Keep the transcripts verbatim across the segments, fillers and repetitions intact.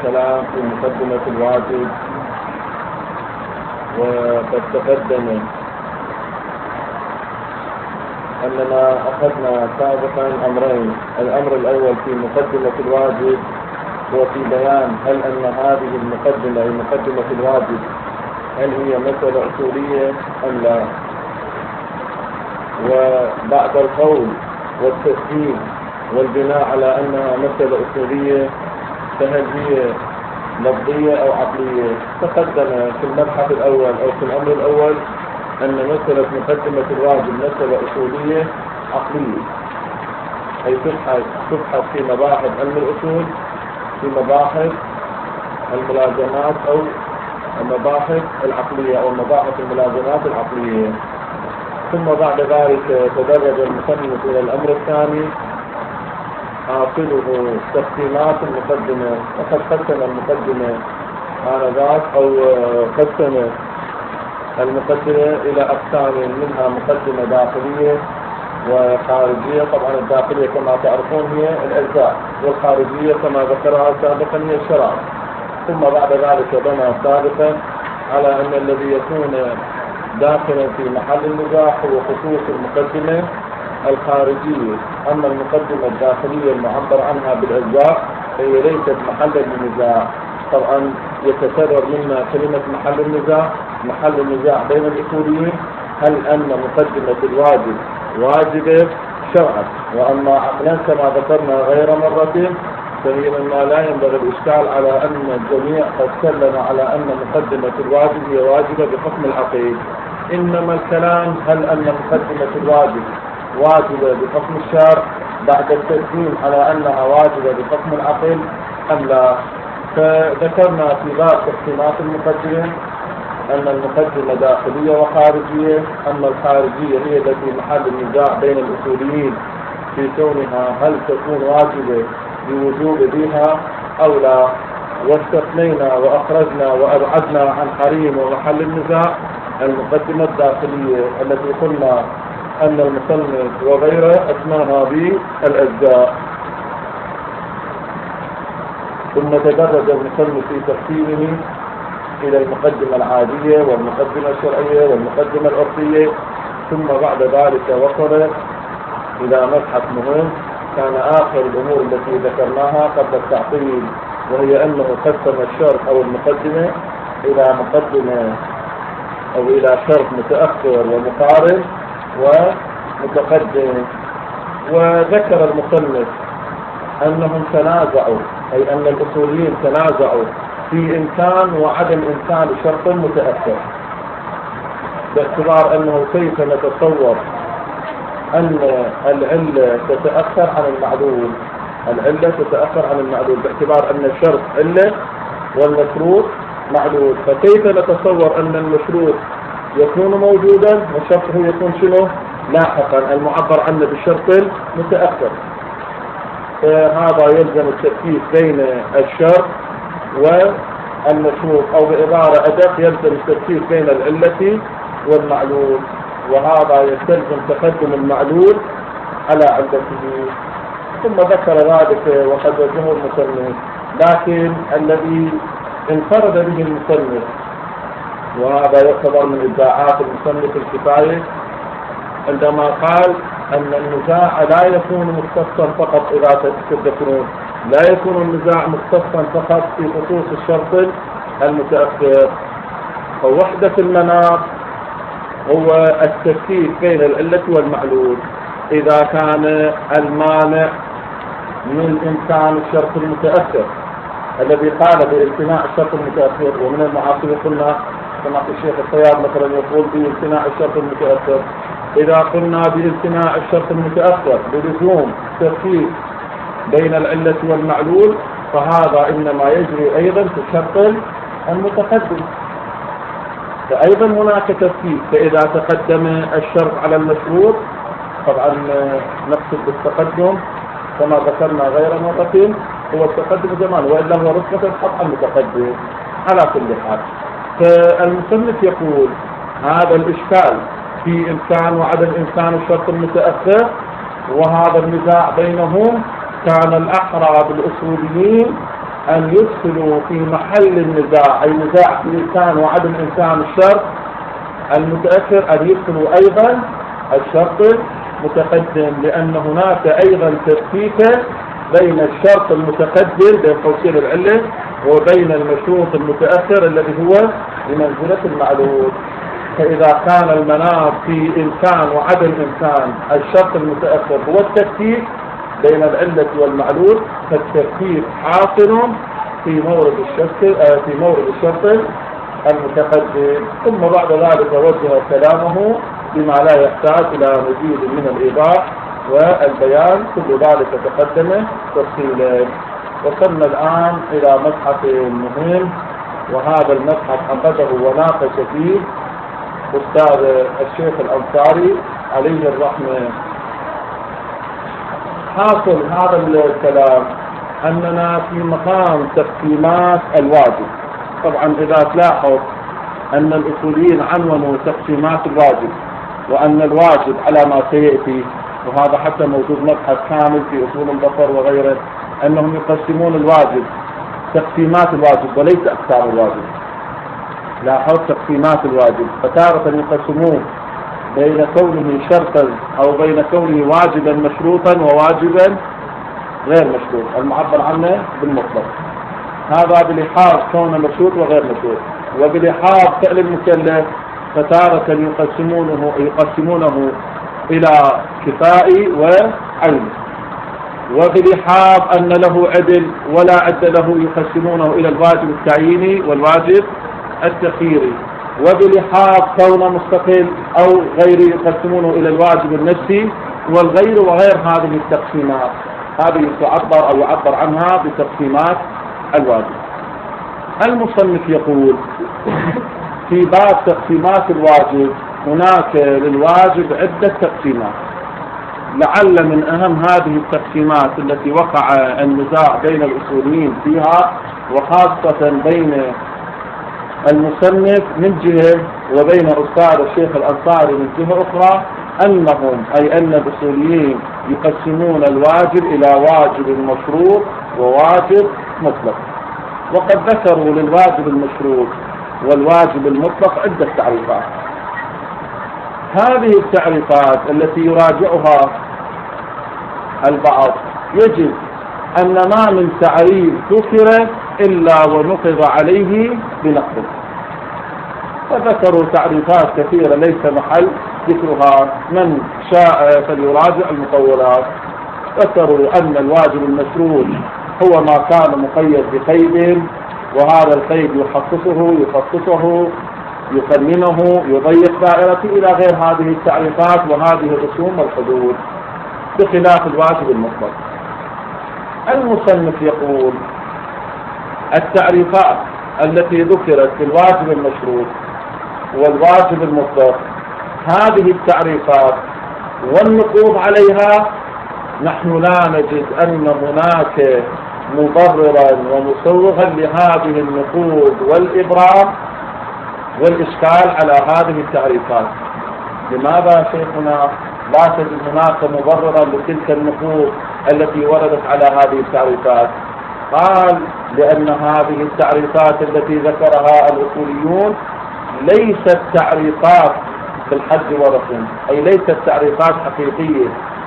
الكلام في مقدمة الواجب، وقد تقدم أننا أخذنا سابقا أمرين. الأمر الأول في مقدمة الواجب هو في بيان هل أن هذه المقدمة أي مقدمة الواجب هل هي مسألة أصولية أم لا، وبعد القول والتسليم والبناء على أنها مسألة أصولية فهل هي لفظية أو عقلية. تقدم في المبحث الأول أو في الأمر الأول أن مسألة مقدمة الواجب مسألة أصولية عقلية، أي تبحث في مباحث علم الأصول، في مباحث الملازمات أو المباحث العقلية أو مباحث الملازمات العقلية. ثم بعد ذلك تدرج المصنف إلى الأمر الثاني حاصله تقسيمات المقدمة، وقد قسم المقدمة آنذاك أو قسم المقدمة إلى أقسام، منها مقدمة داخلية وخارجية. طبعا الداخلية كما تعرفون هي الأجزاء، والخارجية كما ذكرها سابقا هي الشرائع. ثم بعد ذلك بنى سابقا على أن الذي يكون داخلا في محل النزاع هو خصوص المقدمة الخارجية، أما المقدمة الداخلية المعبر عنها بالأجزاء هي ليست محلا للنزاع. طبعا يتكرر منا كلمة محل النزاع. محل النزاع بين الأصوليين هل أن مقدمة الواجب واجبة شرعا، وأما عقلا كما ذكرنا غير مرة فهي مما لا ينبغي الإشكال على أن الجميع قد سلم على أن مقدمة الواجب هي واجبة بحكم العقيد. إنما الكلام هل أن مقدمة الواجب واجبة بحكم الشرع بعد التسليم على أنها واجبة بحكم العقل أم لا. فذكرنا في باب تقسيمات المقدمة أن المقدمة داخلية وخارجية، أما الخارجية هي التي محل النزاع بين الأصوليين في كونها هل تكون واجبة بوجوب بها أو لا، واستثنينا وأخرجنا وأبعدنا عن حريم ومحل النزاع المقدمة الداخلية التي قلنا أن المصنف وغيره أسماها بالأجزاء. ثم تدرج المصنف في تقسيمه إلى المقدمة العادية والمقدمة الشرعية والمقدمة العرفية، ثم بعد ذلك وصل إلى مبحث مهم كان آخر الأمور التي ذكرناها قبل التعطيل، وهي أنه قسم الشرط أو المقدمة إلى مقدمة أو إلى شرط متأخر ومقارن ومتقدم. وذكر المصنف أنهم تنازعوا، أي أن الأصوليين تنازعوا في إمكان وعدم إمكان شرط متأخر، باعتبار أنه كيف نتصور أن العلة تتأخر عن المعلول. العلة تتأخر عن المعلول باعتبار أن الشرط علة والمشروط معلول، فكيف نتصور أن المشروط يكون موجودا وشرطه يكون شنو لاحقا المعبر عنه بالشرط المتأخر. فهذا يلزم التركيز بين الشرط والمشروط، أو بعبارة أدق يلزم التركيز بين العلة والمعلول، وهذا يستلزم تقدم المعلول على علته. ثم ذكر ذلك وقد وجهه المصنف، لكن الذي انفرد به المصنف وهذا يعتبر من إبداعات المصنف الكفاية عندما قال أن النزاع لا يكون مختصا فقط، إذا تذكرون لا يكون النزاع مختصا فقط في خصوص الشرط المتأخر. فوحدة المناط هو التفكيك بين العلة والمعلول. إذا كان المانع من إمكان الشرط المتأخر الذي قال بامتناع الشرط المتأخر، ومن المعاصرين قلنا كما في الشيخ الطياب مثلا يقول بامتناع الشرط المتأخر، إذا قلنا بامتناع الشرط المتأخر بلزوم تفكيك بين العلة والمعلول فهذا إنما يجري أيضا في الشرط المتقدم، فأيضا هناك تفكيك. فإذا تقدم الشرط على المشروط طبعا نقصد بالتقدم كما ذكرنا غير مرة هو التقدم زمان، وإلا هو رتبة الحق المتقدم على كل حال. فالمصنف يقول هذا الإشكال في إمكان وعدم إمكان الشرط المتأخر، وهذا النزاع بينهم كان الأحرى بالأصوليين أن يدخلوا في محل النزاع، أي نزاع في الإنسان وعدم إنسان الشرط المتأخر، أن يدخلوا أيضا الشرط المتقدم، لأن هناك أيضا تفكيكا بين الشرط المتقدم بين قوسين العلة وبين المشروط المتأخر الذي هو بمنزلة المعلول. فإذا كان المناط في إمكان وعدم إمكان الشرط المتأخر هو التفكيك بين العلة والمعلول، فالتفكيك حاصل في مورد الشرط في مورد الشرط المتقدم. ثم بعد ذلك وجه كلامه بما لا يحتاج إلى مزيد من الإيضاح والبيان، كل ذلك تقدم تفصيلا. وصلنا الآن إلى مبحث مهم، وهذا المبحث عقده وناقش فيه أستاذ الشيخ الأنصاري عليه الرحمة. حاصل هذا الكلام أننا في مقام تقسيمات الواجب. طبعا إذا تلاحظ أن الأصوليين عنونوا تقسيمات الواجب، وأن الواجب على ما سيأتي، وهذا حتى موجود مبحث كامل في أصول البصر وغيره، أنهم يقسمون الواجب تقسيمات الواجب وليس أقسام الواجب. لاحظ تقسيمات الواجب، فتارة يقسمون بين كونه شرطا أو بين كونه واجبا مشروطا وواجبا غير مشروط، المعبر عنه بالمطلق. هذا بلحاظ كونه مشروط وغير مشروط. وبلحاظ فعل المكلف فتارة يقسمونه يقسمونه إلى كفائي وعين، وبلحاظ أن له عدل ولا عدل له يقسمونه إلى الواجب التعييني والواجب التخييري، وبلحاظ كونه مستقل أو غير يقسمونه إلى الواجب النفسي والغير وغير هذه التقسيمات. هذه تعبر أو يعبر عنها بتقسيمات الواجب. المصنف يقول في باب تقسيمات الواجب هناك للواجب عدة تقسيمات. لعل من أهم هذه التقسيمات التي وقع النزاع بين الأصوليين فيها، وخاصة بين المصنف من جهة وبين أستاذ الشيخ الأنصاري من جهة أخرى، أنهم أي أن الأصوليين يقسمون الواجب إلى واجب مشروط وواجب مطلق. وقد ذكروا للواجب المشروط والواجب المطلق عدة تعريفات. هذه التعريفات التي يراجعها البعض يجب أن ما من تعريف ذكر إلا ونقض عليه بنقض. فذكروا تعريفات كثيرة ليس محل ذكرها، من شاء فليراجع المطولات. ذكروا أن الواجب المشروط هو ما كان مقيد بقيد، وهذا القيد يخصصه يخصصه يقننه يضيق دائرته إلى غير هذه التعريفات وهذه الرسوم والحدود، بخلاف الواجب المطلق. المصنف يقول التعريفات التي ذكرت في الواجب المشروط والواجب المطلق، هذه التعريفات والنقوض عليها نحن لا نجد أن هناك مبررا ومسوغا لهذه النقوض والإبرام والإشكال على هذه التعريفات. لماذا شيخنا لا تجد هناك مبررا لتلك النقوض التي وردت على هذه التعريفات؟ قال لأن هذه التعريفات التي ذكرها الأصوليون ليست تعريفات في الحد والرسم، أي ليست تعريفات حقيقية،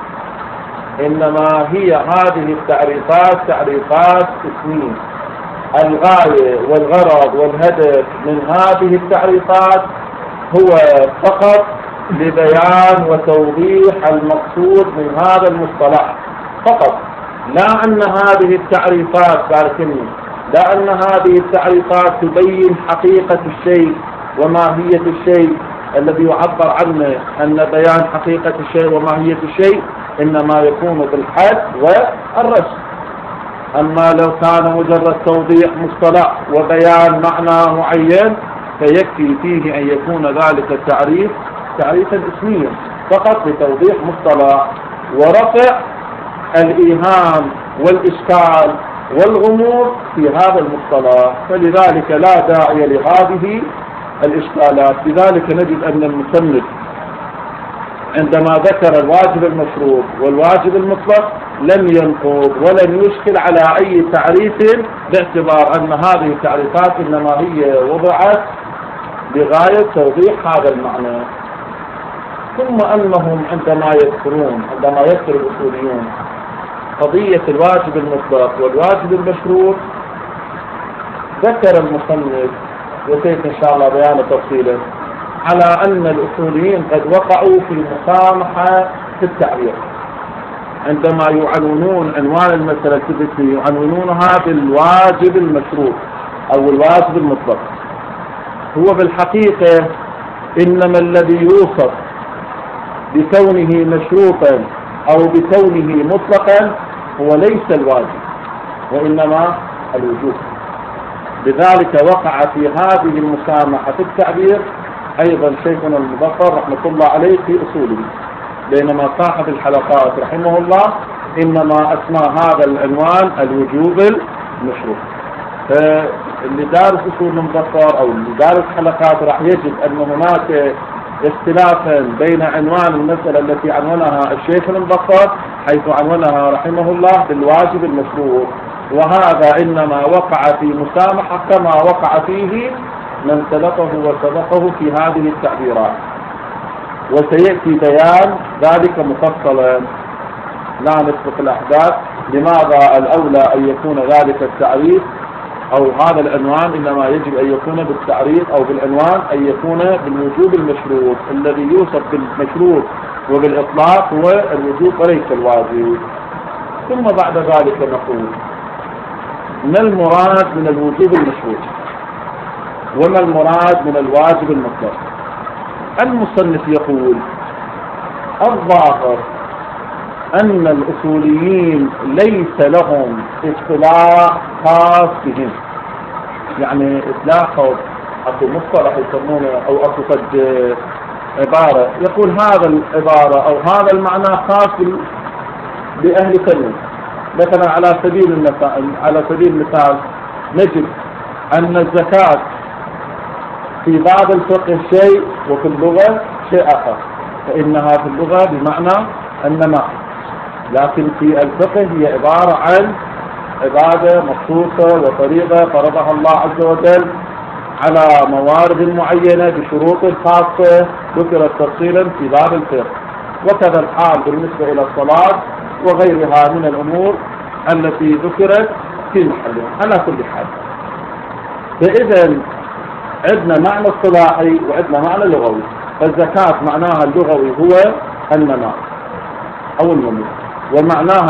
إنما هي هذه التعريفات تعريفات اسمية. الغاية والغرض والهدف من هذه التعريفات هو فقط لبيان وتوضيح المقصود من هذا المصطلح فقط، لا أن هذه التعريفات باركني لا أن هذه التعريفات تبين حقيقة الشيء وماهية الشيء الذي يعبر عنه، أن بيان حقيقة الشيء وماهية الشيء إنما يكون بالحد والرسم. أما لو كان مجرد توضيح مصطلح وبيان معنى معين فيكفي فيه أن يكون ذلك التعريف تعريفا اسميا فقط لتوضيح مصطلح ورفع الإيهام والإشكال والغموض في هذا المصطلح، فلذلك لا داعي لهذه الإشكالات. لذلك نجد أن المصنف عندما ذكر الواجب المشروط والواجب المطلق لم ينقض ولم يشكل على أي تعريف، باعتبار أن هذه التعريفات إنما هي وضعت بغاية توضيح هذا المعنى. ثم أنهم عندما يذكرون عندما يذكر الأصوليون قضية الواجب المطلق والواجب المشروط، ذكر المصنف وسيأتي إن شاء الله بيان تفصيلا على أن الأصوليين قد وقعوا في المسامحة في التعبير، عندما يعنونون عنوان المسألة التي يعنونونها بالواجب المشروط أو الواجب المطلق. هو بالحقيقة إنما الذي يوصف بكونه مشروطا أو بكونه مطلقا هو ليس الواجب وإنما الوجوب. لذلك وقع في هذه المسامحة في التعبير أيضا شيخنا المظفر رحمة الله عليه في أصوله، بينما صاحب الحلقات رحمه الله إنما أسمى هذا العنوان الوجوب المشروط. فاللي دارس أصول المظفر أو اللي دارس حلقات راح يجد أن هناك اختلافا بين عنوان المسألة التي عنونها الشيخ المظفر حيث عنونها رحمه الله بالواجب المشروط، وهذا إنما وقع في مسامحة كما وقع فيه من سبقه وسبقه في هذه التعبيرات، وسيأتي بيان ذلك مفصلا لا نسبق الأحداث. لماذا الأولى أن يكون ذلك التعريف أو هذا العنوان إنما يجب أن يكون بالتعريف أو بالعنوان أن يكون بالوجوب المشروط، الذي يوصف بالمشروط وبالإطلاق هو الوجوب وليس الواجب. ثم بعد ذلك نقول ما المراد من الوجوب المشروط وما المراد من الواجب المطلق. المصنف يقول الظاهر أن الأصوليين ليس لهم اصطلاح خاص بهم، يعني اطلاق أو مصطلح يسمونه أو أصفد عبارة يقول هذا العبارة أو هذا المعنى خاص بأهل فن. مثلا على سبيل المثال على سبيل المثال نجد أن الزكاة في بعض الفقه شيء وفي اللغة شيء آخر، فإنها في اللغة بمعنى النماء، لكن في الفقه هي عبارة عن عبادة مخصوصة وطريقة فرضها الله عز وجل على موارد معينة بشروط خاصة ذكرت تفصيلا في باب الفقه. وكذا الحال بالنسبة إلى الصلاة وغيرها من الأمور التي ذكرت في محلها. على كل حال فإذا عندنا معنى اصطلاحي وعندنا معنى لغوي. الزكاة معناها اللغوي هو النماء أو النمو، ومعناها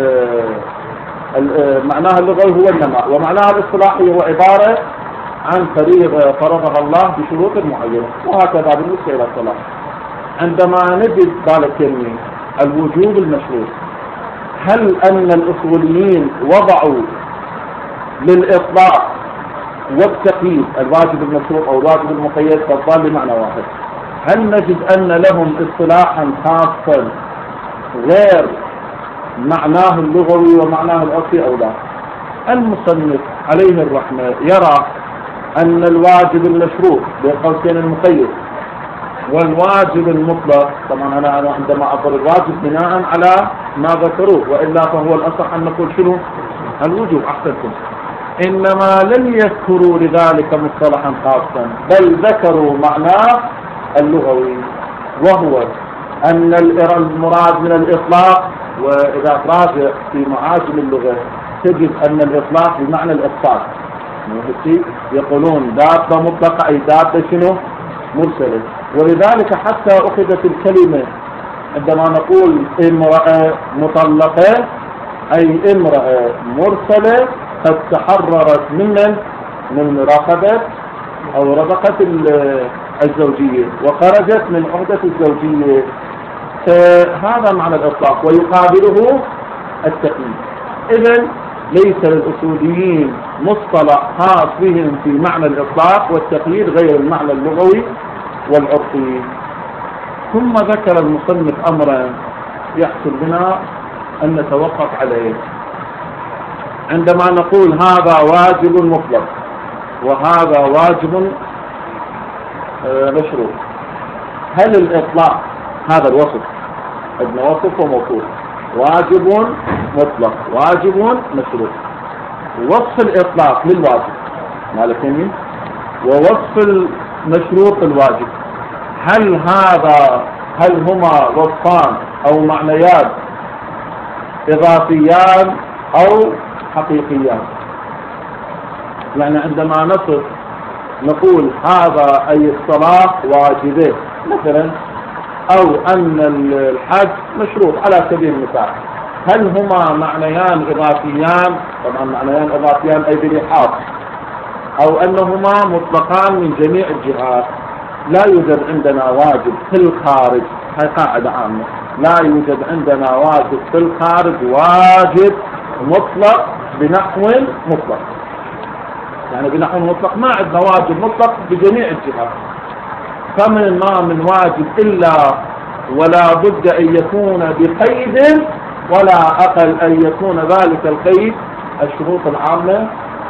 معناها اللغوي هو النماء، ومعناها الاصطلاحي هو عبارة عن فريضة فرضها الله بشروط معينة. وهكذا بالنسبة إلى الصلاة. عندما نجد ذلك الوجوب المشروط، هل أن الأصوليين وضعوا للإطلاق والتقييد الواجب المشروط أو الواجب المقيد فالضال بمعنى واحد؟ هل نجد أن لهم اصطلاحا خاصا غير معناه اللغوي ومعناه العرفي أو لا؟ المصنف عليه الرحمة يرى أن الواجب المشروط بقوسين المقيد والواجب المطلق، طبعا أنا عندما أعبر الواجب بناء على ما ذكروه، وإلا فهو الأصح أن نقول شنو الوجوب. أحسنتم. إنما لم يذكروا لذلك مصطلحا خاصا، بل ذكروا معناه اللغوي، وهو أن المراد من الإطلاق، وإذا تراجع في معاجم اللغة تجد أن الإطلاق بمعنى الإطلاق، يقولون دابة مطلقة أي دابة شنو مرسلة. ولذلك حتى أخذت الكلمة عندما نقول امرأة مطلقة أي امرأة مرسلة قد تحررت من من رقبة أو ربقة الزوجية وخرجت من عهدة الزوجية. فهذا معنى الإطلاق ويقابله التقييد. إذن ليس للأصوليين مصطلح خاص بهم في معنى الإطلاق والتقييد غير المعنى اللغوي والعرفي. ثم ذكر المصنف أمرا يحصل بنا أن نتوقف عليه. عندما نقول هذا واجب مطلق وهذا واجب مشروط، هل الإطلاق هذا الوصف، عندنا وصف وموصوف، واجب مطلق، واجب مشروط. وصف الإطلاق للواجب مالك يمين، ووصف المشروط الواجب، هل هذا هل هما وصفان أو معنيان إضافيان أو حقيقيان؟ يعني عندما نصف نقول هذا أي الصلاة واجبة مثلا، أو أن الحج مشروط على سبيل المثال، هل هما معنيان إضافيان؟ طبعا معنيان إضافيان أي بلحاظ، أو أنهما مطلقان من جميع الجهات. لا يوجد عندنا واجب في الخارج، هاي قاعدة عامة، لا يوجد عندنا واجب في الخارج واجب مطلق بنحو مطلق. يعني بنحو مطلق ما عندنا واجب مطلق بجميع الجهات، فمن ما من واجب إلا ولا بد أن يكون بقيد، ولا أقل أن يكون ذلك القيد الشروط العامة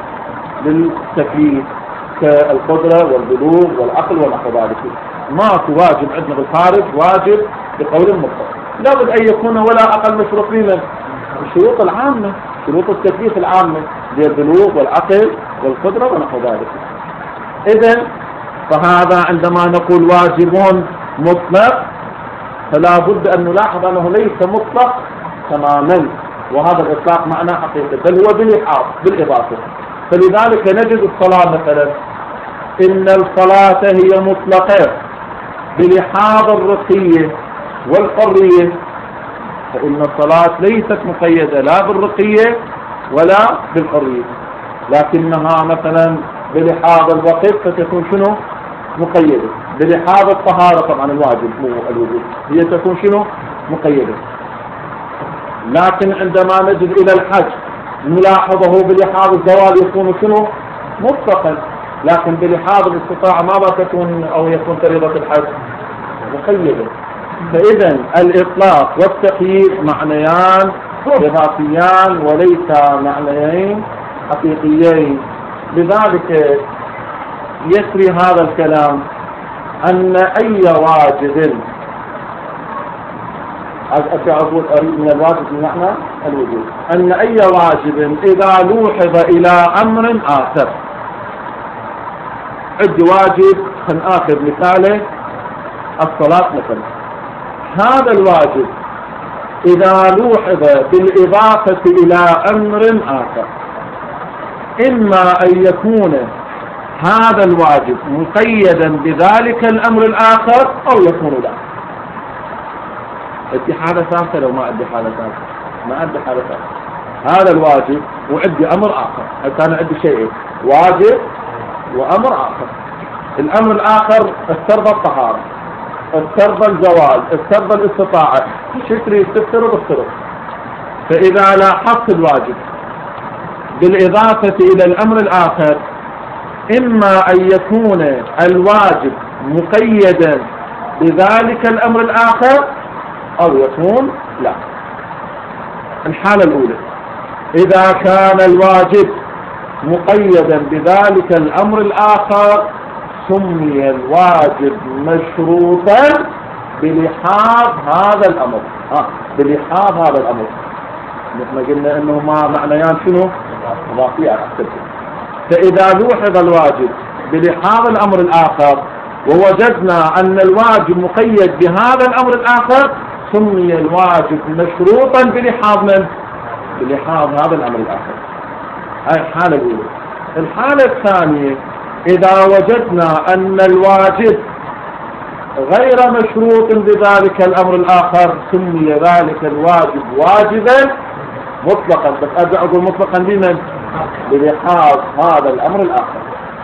للتكليف كالقدرة والبلوغ والعقل ونحو ذلك. ما في واجب عندنا بالخارج واجب بقول مطلق، لابد أن يكون ولا أقل من شروطين الشروط العامة، شروط التكليف العامة للبلوغ والعقل والقدرة ونحو ذلك. إذن فهذا عندما نقول واجب مطلق فلا بد أن نلاحظ أنه ليس مطلق تماما، وهذا الإطلاق معناه حقيقي، بل هو بالإحاط بالإضافة. فلذلك نجد الصلاة مثلا، إن الصلاة هي مطلقة بلحاظ الرقية والحرية، فإن الصلاة ليست مقيدة لا بالرقية ولا بالحرية، لكنها مثلا بلحاظ الوقت فتكون شنو؟ مقيدة. بلحاظ الطهارة طبعا الواجب مو الوجود، هي تكون شنو؟ مقيدة. لكن عندما نجد إلى الحج نلاحظه بلحاظ الزوال يكون شنو؟ مطلقا، لكن بلحاظ الاستطاعة ماذا تكون أو يكون فريضة الحج؟ مقيدة. فإذا الإطلاق والتقييد معنيان إضافيان وليس معنيين حقيقيين. لذلك يسري هذا الكلام أن أي واجب أقول أريد من الواجب من معنى الوجود، أن أي واجب إذا لوحظ إلى أمر آخر، عندي واجب خلينا آخر مثاله الصلاة مثلا، هذا الواجب إذا لوحظ بالإضافة إلى أمر آخر إما أن يكون هذا الواجب مقيدا بذلك الأمر الآخر أو يكون لا. أدي حالة ثالثة لو ما أدي حالة ثالثة، ما أدي حالة ثالثة، هذا الواجب وعندي أمر آخر، كان عندي شيء واجب وأمر آخر. الأمر الآخر استرضى الطهارة، استرضى الزوال، استرضى الاستطاعة، شكري يستفسر وبسترض. فإذا لاحظت الواجب بالإضافة إلى الأمر الآخر إما أن يكون الواجب مقيدا بذلك الأمر الآخر أو يكون لا. الحالة الأولى إذا كان الواجب مقيدا بذلك الأمر الآخر سمي الواجب مشروطا بلحاظ هذا الأمر. آه. بلحاظ هذا الأمر نحن قلنا إنه ما معنيان شنو؟ إضافية. فإذا لوحظ الواجب بلحاظ الأمر الآخر ووجدنا أن الواجب مقيد بهذا الأمر الآخر سمي الواجب مشروطا بلحاظ من؟ بلحاظ هذا الأمر الآخر. هاي الحالة الأولى. الحالة الثانية إذا وجدنا أن الواجب غير مشروط بذلك الأمر الآخر سمي ذلك الواجب واجبا مطلقا، بس أرجع أقول مطلقا بمن؟ بلحاظ هذا الأمر الآخر.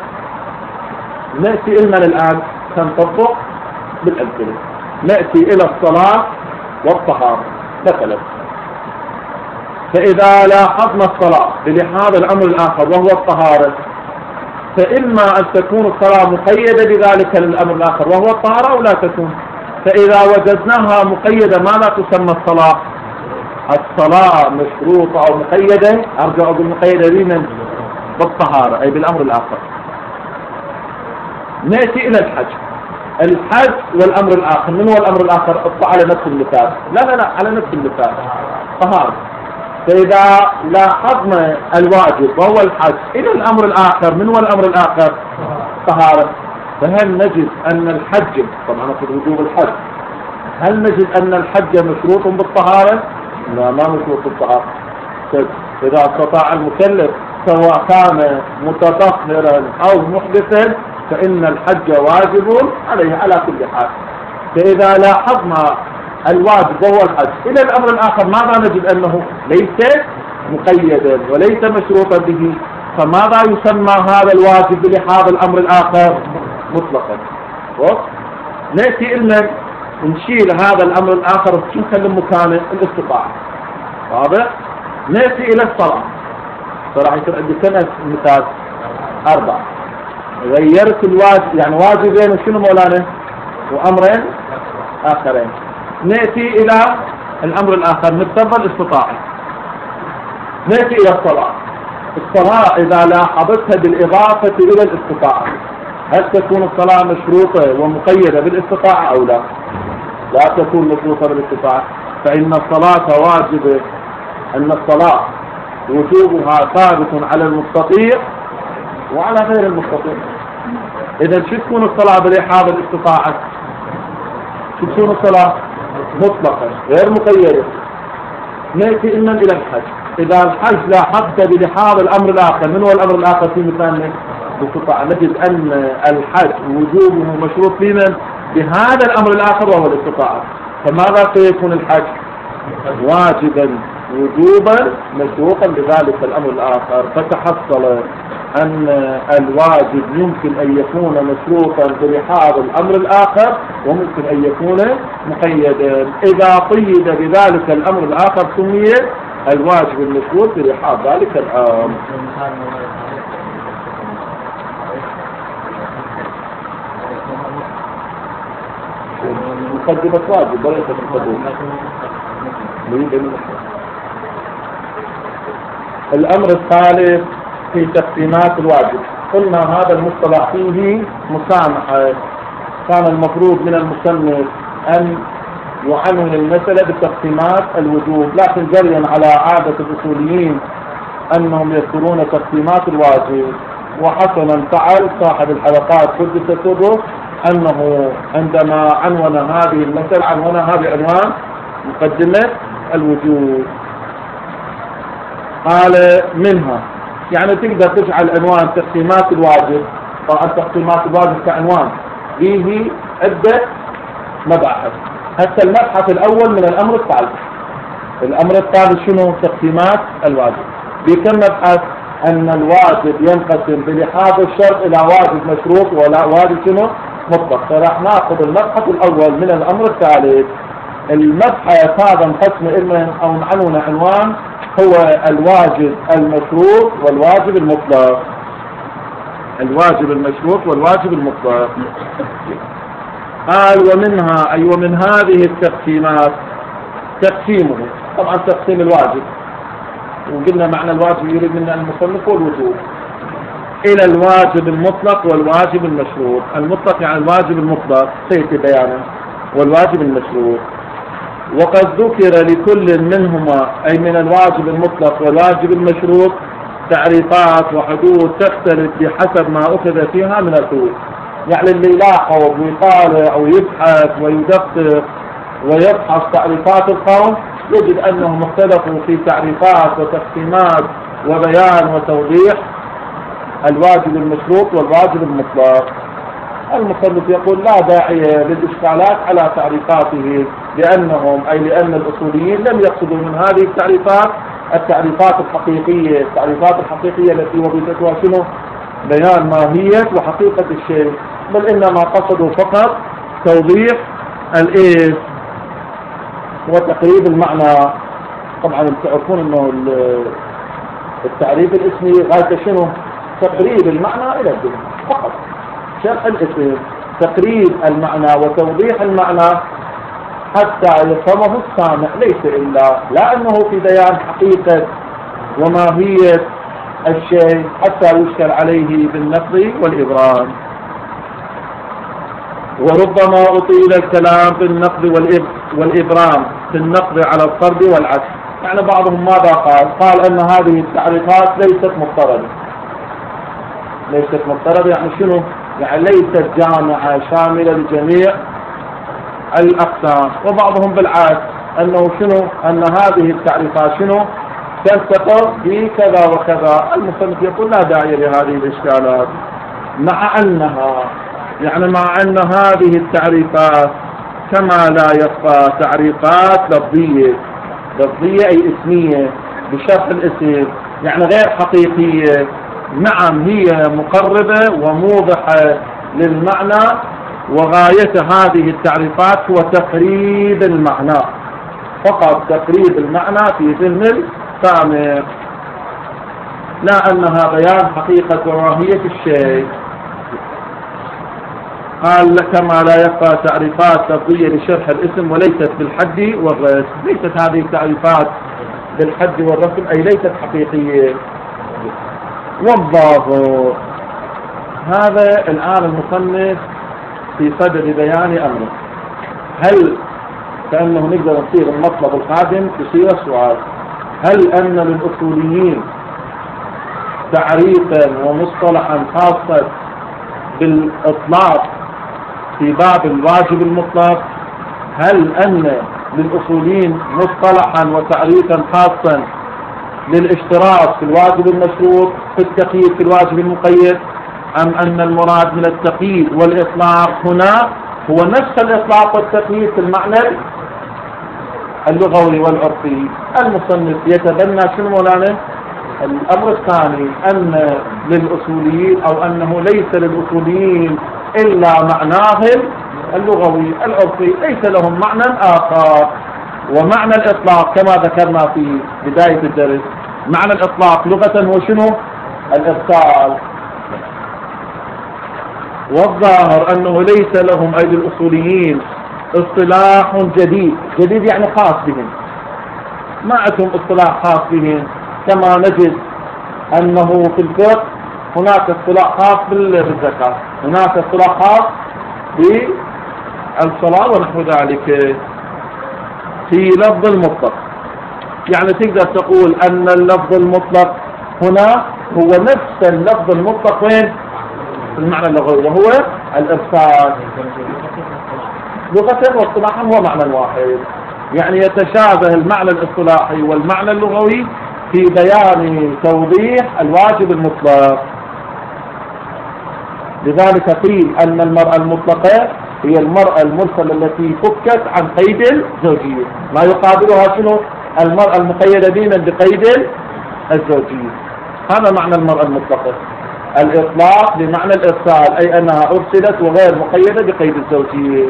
نأتي إلنا الآن سنطبق بالأمثلة. نأتي إلى الصلاة والطهارة مثلا، فإذا لاحظنا الصلاة بلحاظ الأمر الآخر وهو الطهارة فإما أن تكون الصلاة مقيدة بذلك الأمر الآخر وهو الطهارة أو لا تكون. فإذا وجدناها مقيدة ماذا تسمى الصلاة؟ الصلاة مشروطة أو مقيدة، أرجع أقول مقيدة بمن؟ بالطهارة أي بالأمر الآخر. نأتي إلى الحج. الحج والأمر الآخر. من هو الأمر الآخر؟ اطلع على نفس المثال. لا لا لا على نفس المثال طهارة. فإذا لاحظنا الواجب وهو الحج إلى الأمر الآخر، من هو الأمر الآخر؟ طهارة. فهل نجد أن الحج، طبعا في وجوب الحج، هل نجد أن الحج مشروط بالطهارة؟ لا، ما مشروط بالطهارة. إذا استطاع المكلف سواء كان متطهرا أو محدثا فإن الحج واجب عليه على كل حال. فإذا لاحظنا الواجب وهو الحج إلى الأمر الآخر ماذا نجد؟ أنه ليس مقيدا وليس مشروطا به، فماذا يسمى هذا الواجب بلحاظ الأمر الآخر؟ مطلقا. نأتي إلنا نشيل هذا الأمر الآخر شو نخلي مكانه؟ الاستطاعة. واضح؟ نأتي إلى الصلاة. فراح يصير عندي سنة مثال أربعة. غيرت الواجب، يعني واجبين وشنو مولانا؟ وأمرين آخرين. نأتي إلى الأمر الآخر نفترض الاستطاعة. نأتي إلى الصلاة. الصلاة إذا لاحظتها بالإضافة إلى الاستطاعة هل تكون الصلاة مشروطة ومقيدة بالاستطاعة أو لا؟ لا تكون مشروطة بالاستطاعة. فإن الصلاة واجبة، أن الصلاة وجوبها ثابت على المستطيع وعلى غير المستطيع. إذا شو تكون الصلاة بلحاظ الاستطاعة؟ شو تكون الصلاة؟ مطلقة غير مقيدة. نأتي إما إلى الحج. إذا الحج لاحظت بلحاظ الأمر الآخر، من هو الأمر الآخر في مثالنا؟ بالاستطاعة. نجد أن الحج وجوبه مشروط لمن؟ بهذا الأمر الآخر وهو الاستطاعة. فماذا سيكون الحج؟ واجبا وجوبا مشروطا بذلك الأمر الآخر. فتحصل أن الواجب يمكن أن يكون مشروطا بلحاظ الأمر الآخر وممكن أن يكون مقيدا. إذا قيد بذلك الأمر الآخر سمي الواجب المشروط بلحاظ ذلك الأمر. مقدمة واجب وليس مقدمة. الأمر الثالث في تقسيمات الواجب. قلنا هذا المصطلح فيه مسامحة. كان المفروض من المصنف أن يعنون المسألة بتقسيمات الوجوب، لكن جريا على عادة الأصوليين أنهم يذكرون تقسيمات الواجب. وحسنا فعل صاحب الحلقات قدس سره أنه عندما عنون هذه المسألة عنونها بعنوان مقدمة الوجوب. قال منها، يعني تقدر تجعل عنوان تقسيمات الواجب. طبعا تقسيمات الواجب كعنوان فيه عدة مباحث. حتى المبحث الأول من الأمر الثالث. الأمر الثالث شنو؟ تقسيمات الواجب. بكم مبحث؟ أن الواجب ينقسم بلحاظ الشرط إلى واجب مشروط ولا واجب شنو؟ مطلق. فراح ناخذ المبحث الأول من الأمر الثالث. المبحث هذا انقسم إلى أو نعنون عنوان هو الواجب المشروط والواجب المطلق. الواجب المشروط والواجب المطلق. قال ومنها أي ومن هذه التقسيمات تقسيمه. طبعا تقسيم الواجب، وقلنا معنى الواجب يريد منا المصنف والوجوب إلى الواجب المطلق والواجب المشروط. المطلق يعني الواجب المطلق سيأتي بيانه، والواجب المشروط. وقد ذكر لكل منهما أي من الواجب المطلق والواجب المشروط تعريفات وحدود تختلف بحسب ما أخذ فيها من الحدود. يعني اللي يلاحظ ويطالع ويبحث ويدقق ويبحث تعريفات القوم يجد أنهم اختلفوا في تعريفات وتقسيمات وبيان وتوضيح الواجب المشروط والواجب المطلق. المصنف يقول لا داعي للإشكالات على تعريفاته، لأنهم أي لأن الأصوليين لم يقصدوا من هذه التعريفات التعريفات الحقيقية. التعريفات الحقيقية التي وظيفتها شنو؟ بيان ماهية وحقيقة الشيء، بل إنما قصدوا فقط توضيح الإيه وتقريب المعنى. طبعا تعرفون أنه التعريف الاسمي غاية شنو؟ تقريب المعنى إلى الذهن فقط. شرح الاسم تقريب المعنى وتوضيح المعنى حتى يفهمه السامع، ليس إلا لا أنه في بيان حقيقة وماهية الشيء حتى يشكل عليه بالنقض والإبرام. وربما أطيل الكلام في النقد والإبرام في النقد على الطرد والعكس. يعني بعضهم ماذا قال؟ قال أن هذه التعريفات ليست مضطردة. ليست مضطردة يعني شنو؟ يعني ليست جامعة شاملة لجميع الأقسام. وبعضهم بالعكس أنه شنو؟ أن هذه التعريفات شنو؟ تلتقط بكذا وكذا. المصنف يقول لا داعي لهذه الإشكالات، مع أنها يعني مع أن هذه التعريفات كما لا يخفى تعريفات لفظية، لفظية أي اسمية بشرح الاسم، يعني غير حقيقية. نعم هي مقربة وموضحة للمعنى، وغاية هذه التعريفات هو تقريب المعنى، فقط تقريب المعنى في ذهن السامع، لا أنها بيان حقيقة وماهية الشيء. قال كما لا يخفى تعريفات لفظية لشرح الاسم وليست بالحد والرسم. ليست هذه التعريفات بالحد والرسم، أي ليست حقيقية. والظاهر هذا الآن المصنف في صدد بيان أمره. هل كأنه نقدر نصير المطلب القادم يصير السؤال: هل أن للأصوليين تعريفا ومصطلحا خاصا بالإطلاق في باب الواجب المطلق؟ هل أن للأصوليين مصطلحا وتعريفا خاصا للاشتراط في الواجب المشروط، في التقييد في الواجب المقيد، أم أن المراد من التقييد والإطلاق هنا هو نفس الإطلاق والتقييد في المعنى اللغوي والعرفي؟ المصنف يتبنى شنو مولانا؟ الأمر الثاني، أن للأصوليين أو أنه ليس للأصوليين إلا معناه اللغوي العرفي، ليس لهم معنى آخر. ومعنى الإطلاق كما ذكرنا في بداية الدرس، معنى الإطلاق لغة هو شنو؟ الإرسال. والظاهر أنه ليس لهم أي الأصوليين اصطلاح جديد، جديد يعني خاص بهم، ما عندهم اصطلاح خاص بهم. كما نجد أنه في الفقه هناك اصطلاح خاص بالزكاة، هناك اصطلاح خاص بالصلاة ونحو ذلك. في لفظ المطلق يعني تقدر تقول أن اللفظ المطلق هنا هو نفس اللفظ المطلق وين؟ في المعنى اللغوي، وهو الإرسال. لغة واصطلاحا هو معنى واحد، يعني يتشابه المعنى الاصطلاحي والمعنى اللغوي في بيان توضيح الواجب المطلق. لذلك قيل أن المرأة المطلقة هي المرأة المرسلة التي فكت عن قيد الزوجية، ما يقابلها شنو؟ المرأة المقيدة دينا بقيد الزوجية. هذا معنى المرأة المطلقة. الإطلاق بمعنى الإرسال، أي أنها أرسلت وغير مقيدة بقيد الزوجية.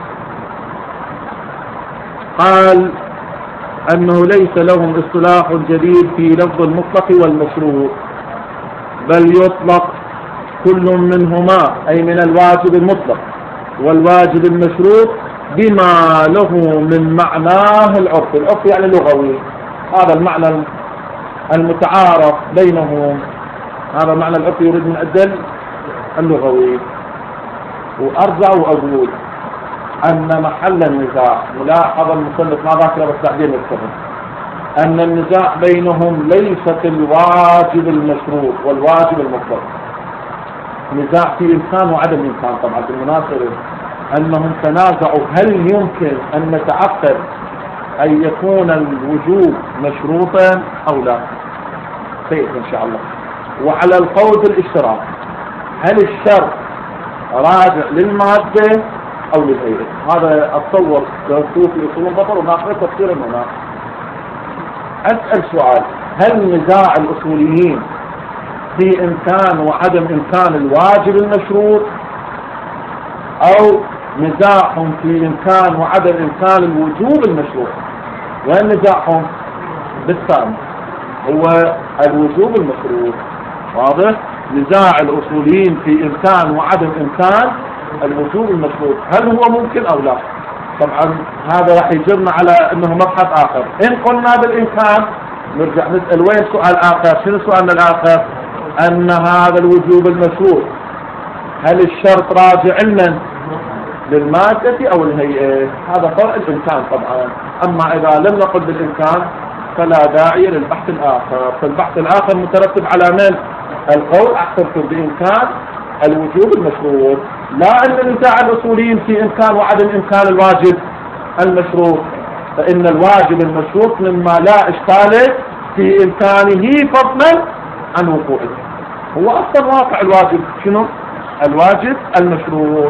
قال أنه ليس لهم اصطلاح جديد في لفظ المطلق والمشروط، بل يطلق كل منهما، أي من الواجب المطلق والواجب المشروط، بما له من معناه العرف. العرف يعني لغوي، هذا المعنى المتعارف بينهم، هذا معنى العرف يريد من الدل اللغوي. وأرجع وأقول أن محل النزاع، ملاحظة المصنف ما ذكر بس بعدين نكتبه، أن النزاع بينهم ليس في الواجب المشروط والواجب المطلق، نزاع في إمكان وعدم إمكان. طبعا بالمناسبة أنهم تنازعوا هل يمكن أن نتعقد أن يكون الوجوب مشروطا أو لا، سيئة إن شاء الله. وعلى القول بالاشتراط، هل الشرط راجع للمادة أو للهيئة؟ هذا أتصور درسوه في أصول البطر وناقل تفسير هنا. أسأل سؤال: هل نزاع الأصوليين في إمكان وعدم إمكان الواجب المشروط، أو نزاعهم في إمكان وعدم إمكان الوجوب المشروط؟ وين نزاعهم؟ بالثاني هو الوجوب المشروط. واضح؟ نزاع الأصوليين في إمكان وعدم إمكان الوجوب المشروط، هل هو ممكن أو لا؟ طبعا هذا راح يجرنا على أنه مبحث آخر. إن قلنا بالإمكان نرجع نسأل وين سؤال آخر؟ شنو سؤالنا الآخر؟ أن هذا الوجوب المشروط هل الشرط راجع لمن؟ للمادة أو الهيئة، هذا فرع الإمكان طبعا. أما إذا لم نقل بالإمكان فلا داعي للبحث الآخر. فالبحث الآخر مترتب على من؟ القول أحسنتم بإمكان الوجوب المشروط، لا أن نزاع الأصوليين في إمكان وعدم إمكان الواجب المشروط، فإن الواجب المشروط مما لا إشكال في إمكانه فضلا عن وقوعه. هو أصلا واقع الواجب شنو؟ الواجب المشروط.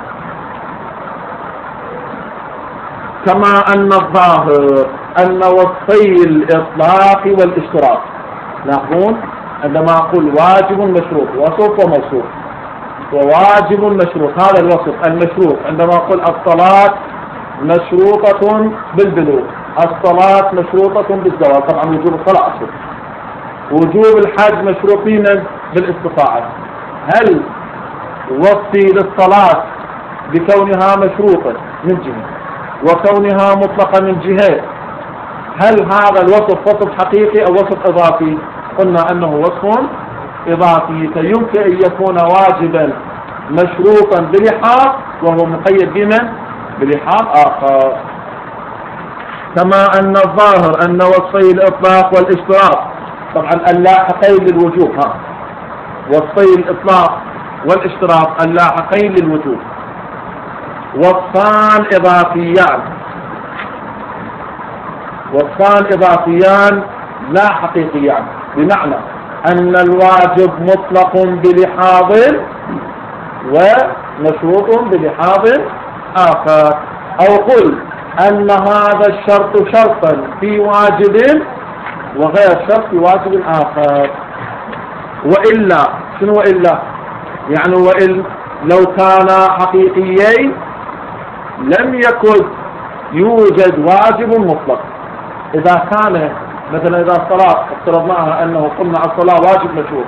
كما أن الظاهر أن وصفي الإطلاق والاشتراك، لاحظون عندما أقول واجب مشروط وصف وموصوف، وواجب مشروط هذا الوصف المشروط، عندما أقول الصلاة مشروطة بالبلوغ، الصلاة مشروطة بالزواج، طبعا وجوب الصلاة أصل، وجوب الحج مشروطين بالاستطاعة. هل وصفي للصلاة بكونها مشروطة من جهة وكونها مطلقة من جهة، هل هذا الوصف وصف حقيقي أو وصف إضافي؟ قلنا أنه وصف إضافي، فيمكن أن يكون واجبا مشروطا بلحاظ وهو مقيد بمن؟ بلحاظ آخر. كما أن الظاهر أن وصفي الإطلاق والاشتراك، طبعا اللاحقين للوجوب، ها وصفي الإطلاق والاشتراك اللاحقين للوجوب وصفان إضافيان، وصفان إضافيان لا حقيقيان، بمعنى أن الواجب مطلق بلحاظ ومشروط بلحاظ آخر، أو قل أن هذا الشرط شرطا في واجب وغير شرط في واجب آخر. وإلا شنو وإلا؟ يعني وإن لو كان حقيقيين لم يكن يوجد واجب مطلق. إذا كان مثلا إذا الصلاة افترضناها أنه قلنا الصلاة واجب مشروط،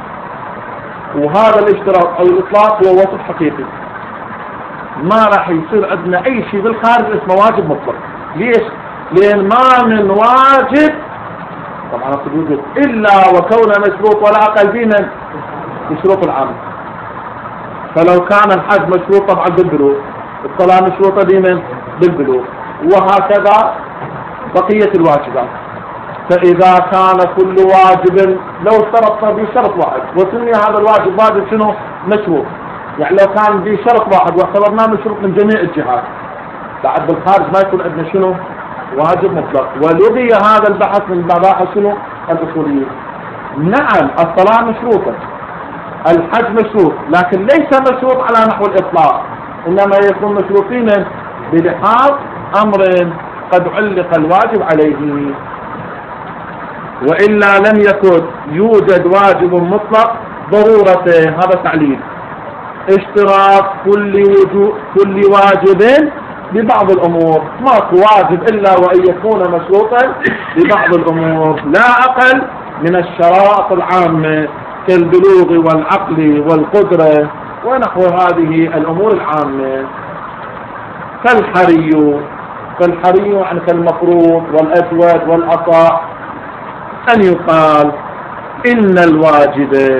وهذا الاشتراط أو الإطلاق هو وصف حقيقي، ما راح يصير عندنا أي شيء بالخارج اسمه واجب مطلق. ليش؟ لأن ما من واجب طبعا الوجود إلا وكونه مشروط ولا أقل بنا بشروط العام. فلو كان الحج مشروط طبعا بالبلوغ، الصلاة مشروطة بمن؟ بالبلوغ، وهكذا بقية الواجبات. فإذا كان كل واجب لو اشترطنا بشرط واحد وسمي هذا الواجب واجب شنو؟ مشروط، يعني لو كان بشرط واحد واعتبرناه مشروط من جميع الجهات، بعد بالخارج ما يكون عندنا شنو؟ واجب مطلق. ولغي هذا البحث من مباحث شنو؟ الأصوليين. نعم الصلاة مشروطة، الحج مشروط، لكن ليس مشروط على نحو الإطلاق، إنما يكون مشروطين بلحاظ أمر قد علق الواجب عليه. وإلا لم يكن يوجد واجب مطلق ضرورته، هذا تعليل اشتراط كل وجو كل واجب ببعض الأمور، ماكو واجب إلا وأن يكون مشروطا ببعض الأمور، لا أقل من الشرائط العامة كالبلوغ والعقل والقدرة ونحو هذه الأمور العامة. كالحري، فالحري يعني كالمفروض والأجود والعطاء، أن يقال إن الواجب،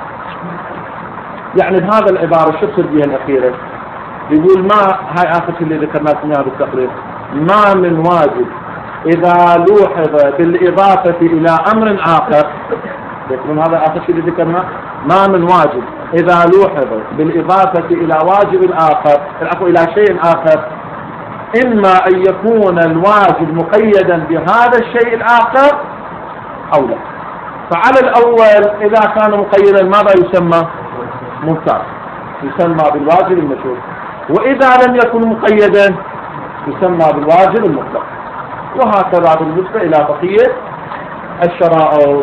يعني بهذا العبارة شو تصير بها الأخيرة؟ يقول ما هاي آخر شيء اللي ذكرناه فيها بالتقرير، ما من واجب إذا لوحظ بالإضافة إلى أمر آخر، يكون هذا آخر شيء اللي ذكرناه، ما من واجب إذا لوحظ بالإضافة إلى واجب آخر، العفو إلى شيء آخر، إما أن يكون الواجب مقيدا بهذا الشيء الآخر أو لا. فعلى الأول إذا كان مقيدا ماذا يسمى؟ ممتاز، يسمى بالواجب المشروط. وإذا لم يكن مقيدا يسمى بالواجب المطلق. وهكذا بالنسبة إلى بقية الشرائط.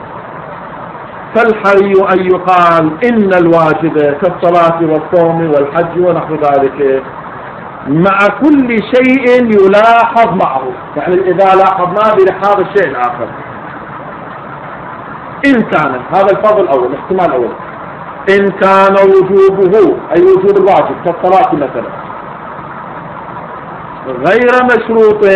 فالحري أن يقال إن الواجب كالصلاة والصوم والحج ونحو ذلك مع كل شيء يلاحظ معه، يعني إذا لاحظناه بلحاظ الشيء الآخر، إن كان هذا الفضل الأول، الاحتمال الأول، إن كان وجوبه أي وجوب الواجب كالصلاة مثلا غير مشروط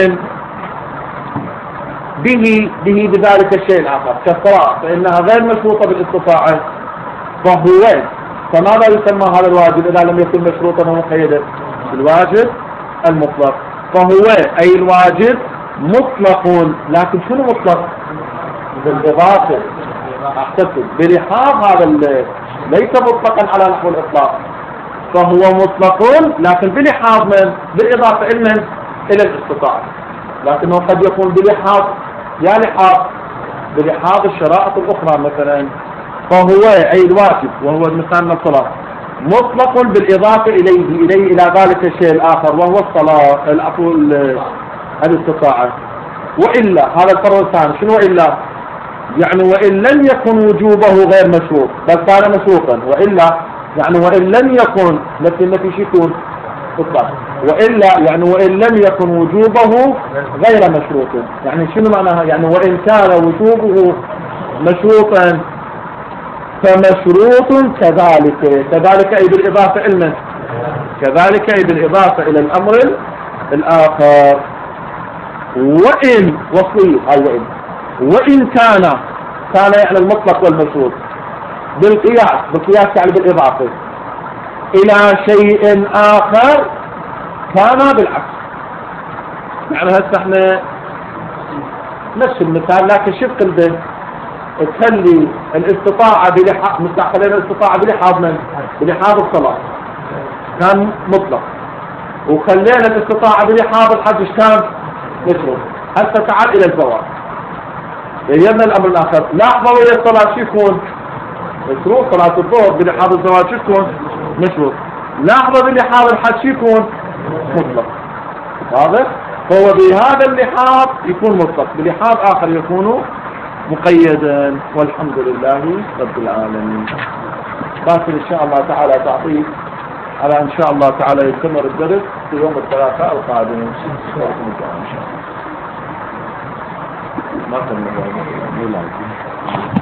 به به بذلك الشيء الآخر كالصلاة، فإنها غير مشروطة بالاستطاعة، فهو فماذا يسمى هذا الواجب إذا لم يكن مشروطا ومقيدا؟ الواجب المطلق. فهو أي الواجب مطلق، لكن شنو مطلق؟ بالإضافة، أحسبت بلحاظ هذا ليس مطلقا على نحو الإطلاق، فهو مطلق لكن بلحاظ من؟ بالإضافة إلى إلى الاستطاعة، لكنه قد يكون بلحاظ يا لحاظ بلحاظ الشرائط الأخرى مثلا. فهو أي الواجب وهو مثال الصلاة مطلق بالإضافة إليه إليه إلى ذلك الشيء الآخر وهو الصلاة العفو الاستطاعة. وإلا هذا الفرق الثاني شنو وإلا؟ يعني وإن لم يكن وجوبه غير مشروط بل كان مشروطا، وإلا يعني وإن لم يكن مثل ما في شيء إطلاق، وإلا يعني وإن لم يكن وجوبه غير مشروط. يعني شنو معناها؟ يعني وإن كان وجوبه مشروطا فمشروط كذلك، كذلك أي بالإضافة إلى كذلك أي بالإضافة إلى الأمر الآخر. وإن وصلي هاي وإن وإن كان كان يعني المطلق والمشروط بالقياس، بالقياس يعني بالإضافة إلى شيء آخر كان بالعكس. يعني هسه احنا نفس المثال لكن شوف قلبه تخلي الاستطاعة بلحاظ مستحقلين الاستطاعة بلحاظ من؟ بلحاظ الصلاة كان مطلق، وخلينا الاستطاعة بلحاظ الحج كان مشروط. هسه تعال إلى الزواج، يجينا الأمر الآخر. لاحظوا ويا الصلاة شو يكون مشروط، صلاة الظهر بلحاظ الزواج شو يكون مشروط. لاحظوا بلحاظ الحج شو يكون مطلق. واضح؟ فهو بهذا اللحاظ يكون مطلق، بلحاظ آخر يكون مقيدا. والحمد لله رب العالمين. باكر إن شاء الله تعالى تعطيك على إن شاء الله تعالى يستمر الدرس في يوم الثلاثاء القادم إن شاء الله. ما كنا